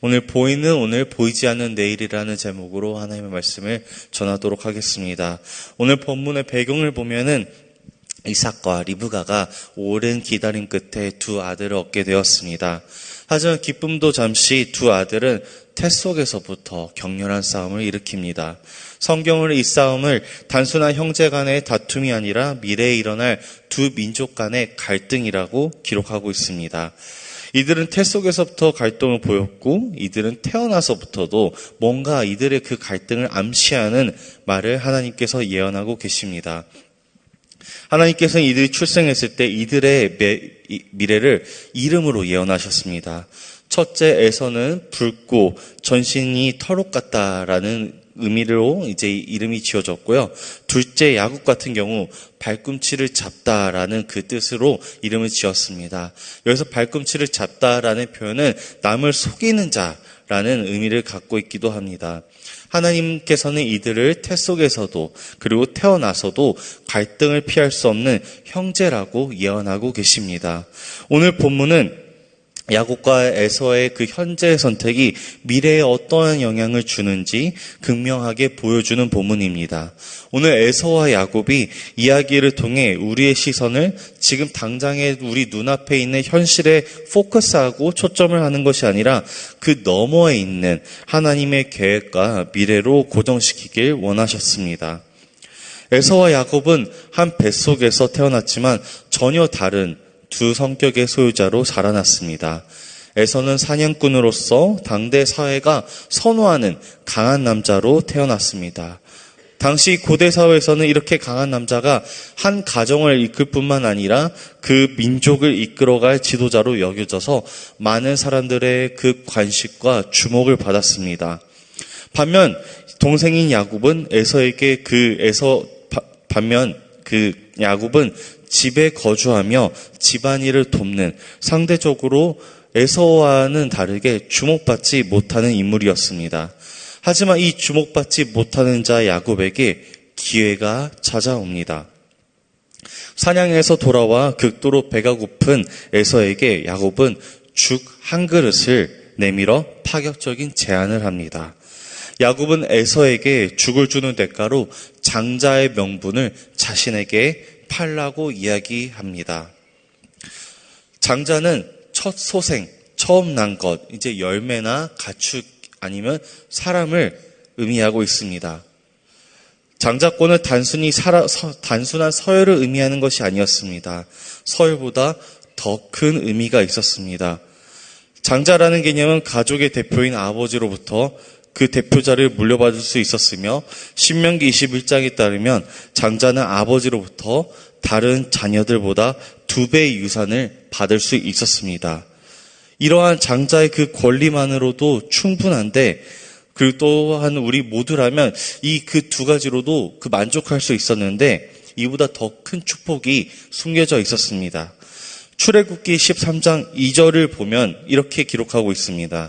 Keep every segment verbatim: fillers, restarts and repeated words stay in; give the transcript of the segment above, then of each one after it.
오늘 보이는 오늘 보이지 않는 내일이라는 제목으로 하나님의 말씀을 전하도록 하겠습니다. 오늘 본문의 배경을 보면은 이삭과 리브가가 오랜 기다림 끝에 두 아들을 얻게 되었습니다. 하지만 기쁨도 잠시 두 아들은 태 속에서부터 격렬한 싸움을 일으킵니다. 성경은 이 싸움을 단순한 형제 간의 다툼이 아니라 미래에 일어날 두 민족 간의 갈등이라고 기록하고 있습니다. 이들은 태 속에서부터 갈등을 보였고 이들은 태어나서부터도 뭔가 이들의 그 갈등을 암시하는 말을 하나님께서 예언하고 계십니다. 하나님께서는 이들이 출생했을 때 이들의 미래를 이름으로 예언하셨습니다. 첫째 에서는 붉고 전신이 털옷 같다라는 의미로 이제 이름이 지어졌고요. 둘째 야곱 같은 경우 발꿈치를 잡다라는 그 뜻으로 이름을 지었습니다. 여기서 발꿈치를 잡다라는 표현은 남을 속이는 자라는 의미를 갖고 있기도 합니다. 하나님께서는 이들을 태 속에서도 그리고 태어나서도 갈등을 피할 수 없는 형제라고 예언하고 계십니다. 오늘 본문은 야곱과 에서의 그 현재의 선택이 미래에 어떠한 영향을 주는지 극명하게 보여주는 본문입니다. 오늘 에서와 야곱이 이야기를 통해 우리의 시선을 지금 당장에 우리 눈앞에 있는 현실에 포커스하고 초점을 하는 것이 아니라 그 너머에 있는 하나님의 계획과 미래로 고정시키길 원하셨습니다. 에서와 야곱은 한 뱃속에서 태어났지만 전혀 다른 두 성격의 소유자로 자라났습니다. 에서는 사냥꾼으로서 당대 사회가 선호하는 강한 남자로 태어났습니다. 당시 고대 사회에서는 이렇게 강한 남자가 한 가정을 이끌 뿐만 아니라 그 민족을 이끌어갈 지도자로 여겨져서 많은 사람들의 그 관심과 주목을 받았습니다. 반면 동생인 야곱은 에서에게 그 에서 반면 그 야곱은 집에 거주하며 집안일을 돕는 상대적으로 에서와는 다르게 주목받지 못하는 인물이었습니다. 하지만 이 주목받지 못하는 자 야곱에게 기회가 찾아옵니다. 사냥에서 돌아와 극도로 배가 고픈 에서에게 야곱은 죽 한 그릇을 내밀어 파격적인 제안을 합니다. 야곱은 에서에게 죽을 주는 대가로 장자의 명분을 자신에게 팔라고 이야기합니다. 장자는 첫 소생, 처음 난 것, 이제 열매나 가축 아니면 사람을 의미하고 있습니다. 장자권은 단순히 살아, 서, 단순한 서열을 의미하는 것이 아니었습니다. 서열보다 더 큰 의미가 있었습니다. 장자라는 개념은 가족의 대표인 아버지로부터 그 대표자를 물려받을 수 있었으며 신명기 이십일 장에 따르면 장자는 아버지로부터 다른 자녀들보다 두 배의 유산을 받을 수 있었습니다. 이러한 장자의 그 권리만으로도 충분한데 그리고 또한 우리 모두라면 이 그 두 가지로도 그 만족할 수 있었는데 이보다 더 큰 축복이 숨겨져 있었습니다. 출애굽기 십삼 장 이 절을 보면 이렇게 기록하고 있습니다.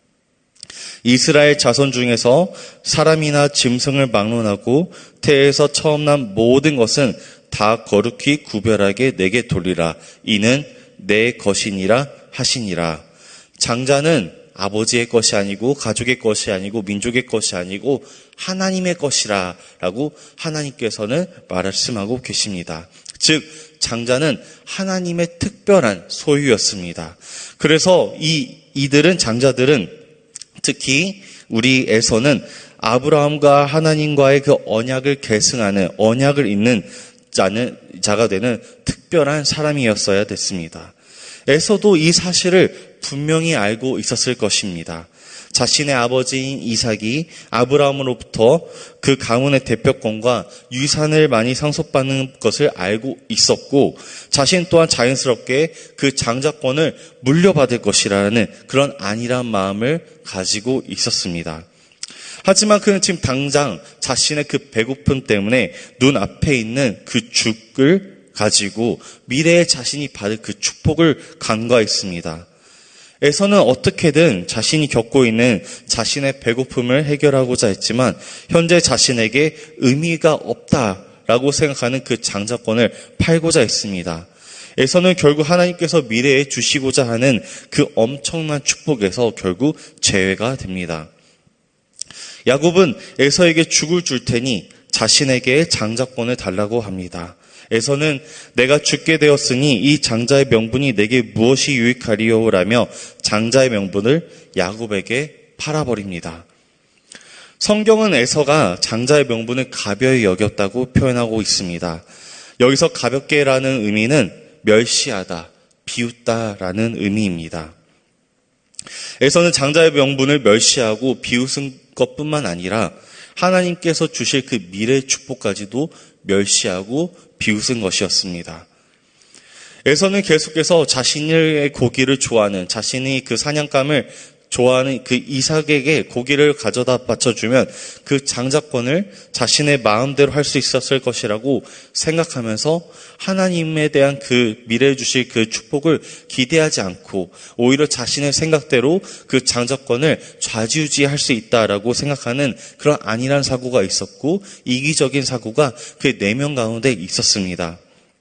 이스라엘 자손 중에서 사람이나 짐승을 막론하고 태에서 처음 난 모든 것은 다 거룩히 구별하게 내게 돌리라. 이는 내 것이니라 하시니라. 장자는 아버지의 것이 아니고 가족의 것이 아니고 민족의 것이 아니고 하나님의 것이라 라고 하나님께서는 말씀하고 계십니다. 즉 장자는 하나님의 특별한 소유였습니다. 그래서 이 이들은 장자들은 특히 우리 에서는 아브라함과 하나님과의 그 언약을 계승하는 언약을 잇는 자는, 자가 되는 특별한 사람이었어야 됐습니다. 에서도 이 사실을 분명히 알고 있었을 것입니다. 자신의 아버지인 이삭이 아브라함으로부터 그 가문의 대표권과 유산을 많이 상속받는 것을 알고 있었고 자신 또한 자연스럽게 그 장자권을 물려받을 것이라는 그런 안일한 마음을 가지고 있었습니다. 하지만 그는 지금 당장 자신의 그 배고픔 때문에 눈앞에 있는 그 죽을 가지고 미래에 자신이 받을 그 축복을 간과했습니다. 에서는 어떻게든 자신이 겪고 있는 자신의 배고픔을 해결하고자 했지만 현재 자신에게 의미가 없다라고 생각하는 그 장자권을 팔고자 했습니다. 에서는 결국 하나님께서 미래에 주시고자 하는 그 엄청난 축복에서 결국 제외가 됩니다. 야곱은 에서에게 죽을 줄 테니 자신에게 장자권을 달라고 합니다. 에서는 내가 죽게 되었으니 이 장자의 명분이 내게 무엇이 유익하리요라며 장자의 명분을 야곱에게 팔아버립니다. 성경은 에서가 장자의 명분을 가벼이 여겼다고 표현하고 있습니다. 여기서 가볍게라는 의미는 멸시하다, 비웃다라는 의미입니다. 에서는 장자의 명분을 멸시하고 비웃은 것뿐만 아니라 하나님께서 주실 그 미래의 축복까지도 멸시하고 비웃은 것이었습니다. 에서는 계속해서 자신의 고기를 좋아하는, 자신이 그 사냥감을 좋아하는 그 이삭에게 고기를 가져다 바쳐주면 그 장자권을 자신의 마음대로 할 수 있었을 것이라고 생각하면서 하나님에 대한 그 미래에 주실 그 축복을 기대하지 않고 오히려 자신의 생각대로 그 장자권을 좌지우지할 수 있다라고 생각하는 그런 안일한 사고가 있었고 이기적인 사고가 그 내면 가운데 있었습니다.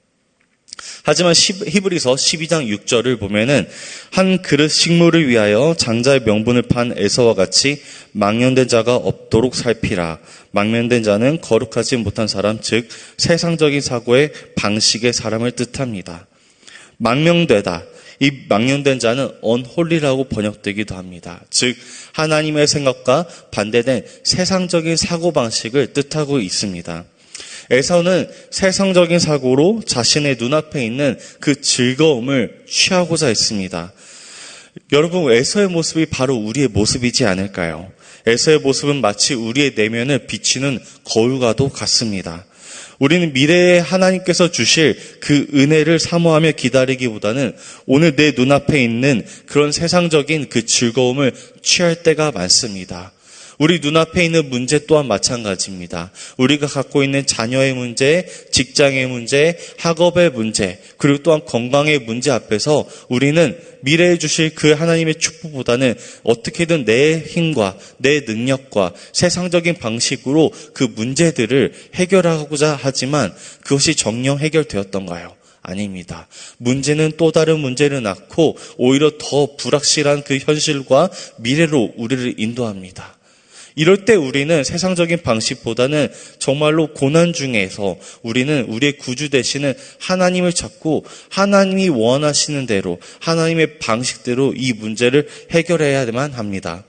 하지만 히브리서 십이 장 육 절을 보면은 한 그릇 식물을 위하여 장자의 명분을 판 에서와 같이 망령된 자가 없도록 살피라. 망령된 자는 거룩하지 못한 사람, 즉 세상적인 사고의 방식의 사람을 뜻합니다. 망령되다. 이 망령된 자는 unholy라고 번역되기도 합니다. 즉 하나님의 생각과 반대된 세상적인 사고방식을 뜻하고 있습니다. 에서는 세상적인 사고로 자신의 눈앞에 있는 그 즐거움을 취하고자 했습니다. 여러분, 에서의 모습이 바로 우리의 모습이지 않을까요? 에서의 모습은 마치 우리의 내면을 비치는 거울과도 같습니다. 우리는 미래에 하나님께서 주실 그 은혜를 사모하며 기다리기보다는 오늘 내 눈앞에 있는 그런 세상적인 그 즐거움을 취할 때가 많습니다. 우리 눈앞에 있는 문제 또한 마찬가지입니다. 우리가 갖고 있는 자녀의 문제, 직장의 문제, 학업의 문제, 그리고 또한 건강의 문제 앞에서 우리는 미래에 주실 그 하나님의 축복보다는 어떻게든 내 힘과 내 능력과 세상적인 방식으로 그 문제들을 해결하고자 하지만 그것이 정녕 해결되었던가요? 아닙니다. 문제는 또 다른 문제를 낳고 오히려 더 불확실한 그 현실과 미래로 우리를 인도합니다. 이럴 때 우리는 세상적인 방식보다는 정말로 고난 중에서 우리는 우리의 구주 되시는 하나님을 찾고 하나님이 원하시는 대로 하나님의 방식대로 이 문제를 해결해야만 합니다.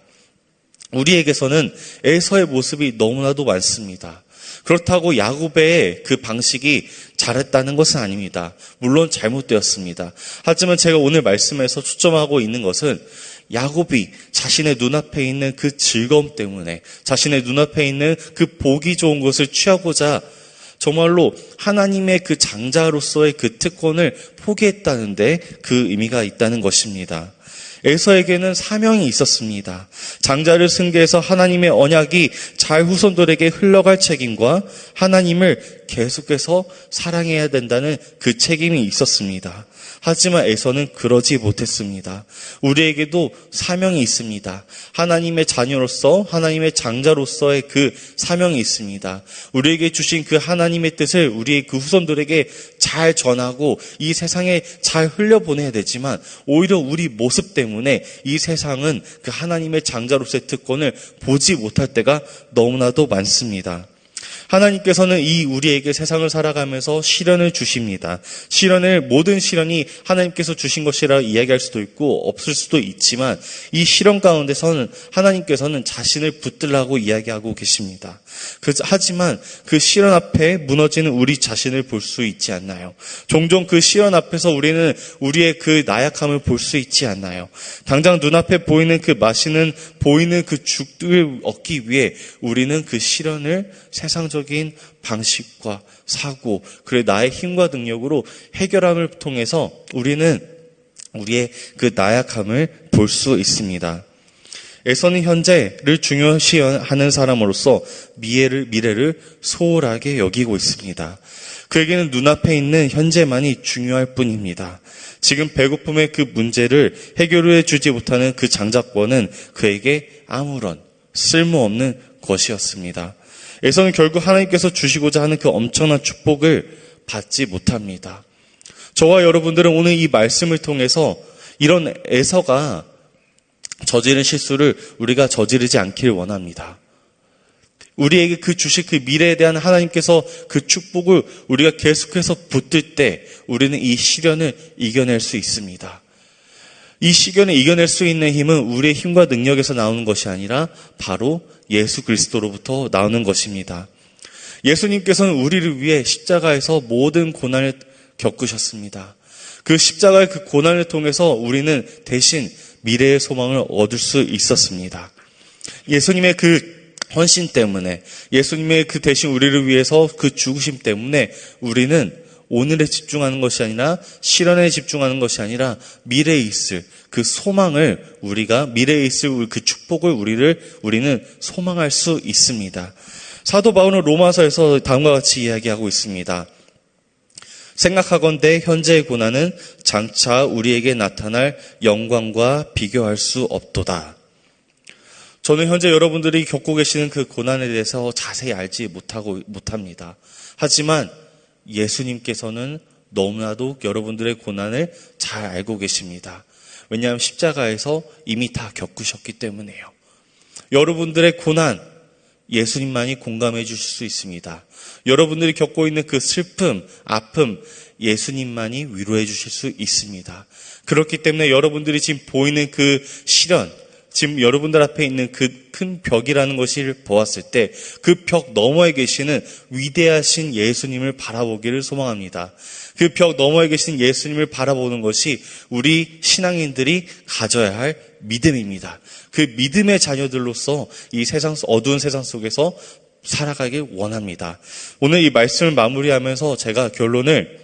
우리에게서는 에서의 모습이 너무나도 많습니다. 그렇다고 야곱의 그 방식이 잘했다는 것은 아닙니다. 물론 잘못되었습니다. 하지만 제가 오늘 말씀에서 초점하고 있는 것은 야곱이 자신의 눈앞에 있는 그 즐거움 때문에 자신의 눈앞에 있는 그 보기 좋은 것을 취하고자 정말로 하나님의 그 장자로서의 그 특권을 포기했다는데 그 의미가 있다는 것입니다. 에서에게는 사명이 있었습니다. 장자를 승계해서 하나님의 언약이 잘 후손들에게 흘러갈 책임과 하나님을 계속해서 사랑해야 된다는 그 책임이 있었습니다. 하지만 에서는 그러지 못했습니다. 우리에게도 사명이 있습니다. 하나님의 자녀로서 하나님의 장자로서의 그 사명이 있습니다. 우리에게 주신 그 하나님의 뜻을 우리의 그 후손들에게 잘 전하고 이 세상에 잘 흘려보내야 되지만 오히려 우리 모습 때문에 이 세상은 그 하나님의 장자로서의 특권을 보지 못할 때가 너무나도 많습니다. 하나님께서는 이 우리에게 세상을 살아가면서 시련을 주십니다. 시련을 모든 시련이 하나님께서 주신 것이라 이야기할 수도 있고 없을 수도 있지만 이 시련 가운데서는 하나님께서는 자신을 붙들라고 이야기하고 계십니다. 그, 하지만 그 시련 앞에 무너지는 우리 자신을 볼 수 있지 않나요? 종종 그 시련 앞에서 우리는 우리의 그 나약함을 볼 수 있지 않나요? 당장 눈앞에 보이는 그 마시는 보이는 그 죽을 얻기 위해 우리는 그 시련을 세상적인 방식과 사고, 그래 나의 힘과 능력으로 해결함을 통해서 우리는 우리의 그 나약함을 볼 수 있습니다. 에서는 현재를 중요시하는 사람으로서 미래를, 미래를 소홀하게 여기고 있습니다. 그에게는 눈앞에 있는 현재만이 중요할 뿐입니다. 지금 배고픔의 그 문제를 해결해 주지 못하는 그 장자권은 그에게 아무런 쓸모없는 것이었습니다. 에서는 결국 하나님께서 주시고자 하는 그 엄청난 축복을 받지 못합니다. 저와 여러분들은 오늘 이 말씀을 통해서 이런 에서가 저지른 실수를 우리가 저지르지 않기를 원합니다. 우리에게 그 주실 그 미래에 대한 하나님께서 그 축복을 우리가 계속해서 붙들 때 우리는 이 시련을 이겨낼 수 있습니다. 이 시련을 이겨낼 수 있는 힘은 우리의 힘과 능력에서 나오는 것이 아니라 바로 예수 그리스도로부터 나오는 것입니다. 예수님께서는 우리를 위해 십자가에서 모든 고난을 겪으셨습니다. 그 십자가의 그 고난을 통해서 우리는 대신 미래의 소망을 얻을 수 있었습니다. 예수님의 그 헌신 때문에, 예수님의 그 대신 우리를 위해서 그 죽으심 때문에 우리는 오늘에 집중하는 것이 아니라 시련에 집중하는 것이 아니라 미래에 있을 그 소망을 우리가 미래에 있을 그 축복을 우리를 우리는 소망할 수 있습니다. 사도 바울은 로마서에서 다음과 같이 이야기하고 있습니다. 생각하건대 현재의 고난은 장차 우리에게 나타날 영광과 비교할 수 없도다. 저는 현재 여러분들이 겪고 계시는 그 고난에 대해서 자세히 알지 못하고, 못합니다. 하지만 예수님께서는 너무나도 여러분들의 고난을 잘 알고 계십니다. 왜냐하면 십자가에서 이미 다 겪으셨기 때문에요. 여러분들의 고난, 예수님만이 공감해 주실 수 있습니다. 여러분들이 겪고 있는 그 슬픔, 아픔, 예수님만이 위로해 주실 수 있습니다. 그렇기 때문에 여러분들이 지금 보이는 그 시련, 지금 여러분들 앞에 있는 그 큰 벽이라는 것을 보았을 때 그 벽 너머에 계시는 위대하신 예수님을 바라보기를 소망합니다. 그 벽 너머에 계신 예수님을 바라보는 것이 우리 신앙인들이 가져야 할 믿음입니다. 그 믿음의 자녀들로서 이 세상, 어두운 세상 속에서 살아가길 원합니다. 오늘 이 말씀을 마무리하면서 제가 결론을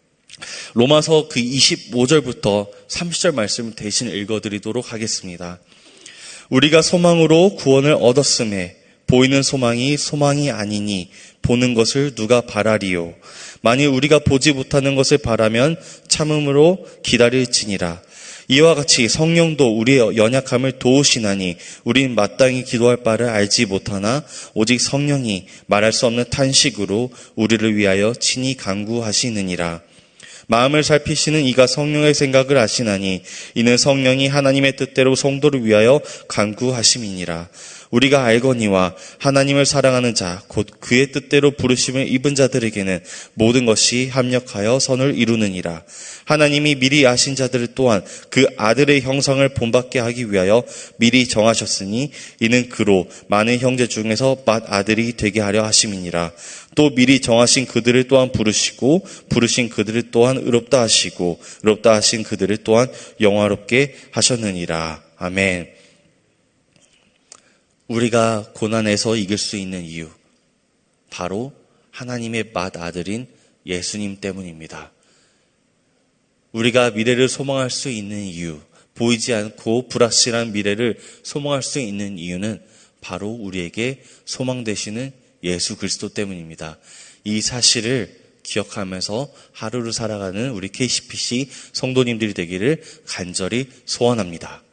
로마서 그 이십오 절부터 삼십 절 말씀을 대신 읽어드리도록 하겠습니다. 우리가 소망으로 구원을 얻었음에 보이는 소망이 소망이 아니니 보는 것을 누가 바라리요. 만일 우리가 보지 못하는 것을 바라면 참음으로 기다릴지니라. 이와 같이 성령도 우리의 연약함을 도우시나니 우린 마땅히 기도할 바를 알지 못하나 오직 성령이 말할 수 없는 탄식으로 우리를 위하여 친히 간구하시느니라. 마음을 살피시는 이가 성령의 생각을 아시나니 이는 성령이 하나님의 뜻대로 성도를 위하여 간구하심이니라. 우리가 알거니와 하나님을 사랑하는 자 곧 그의 뜻대로 부르심을 입은 자들에게는 모든 것이 합력하여 선을 이루느니라. 하나님이 미리 아신 자들을 또한 그 아들의 형상을 본받게 하기 위하여 미리 정하셨으니 이는 그로 많은 형제 중에서 맏아들이 되게 하려 하심이니라. 또 미리 정하신 그들을 또한 부르시고 부르신 그들을 또한 의롭다 하시고 의롭다 하신 그들을 또한 영화롭게 하셨느니라. 아멘. 우리가 고난에서 이길 수 있는 이유, 바로 하나님의 맏아들인 예수님 때문입니다. 우리가 미래를 소망할 수 있는 이유, 보이지 않고 불확실한 미래를 소망할 수 있는 이유는 바로 우리에게 소망 되시는 예수 그리스도 때문입니다. 이 사실을 기억하면서 하루를 살아가는 우리 케이씨피씨 성도님들이 되기를 간절히 소원합니다.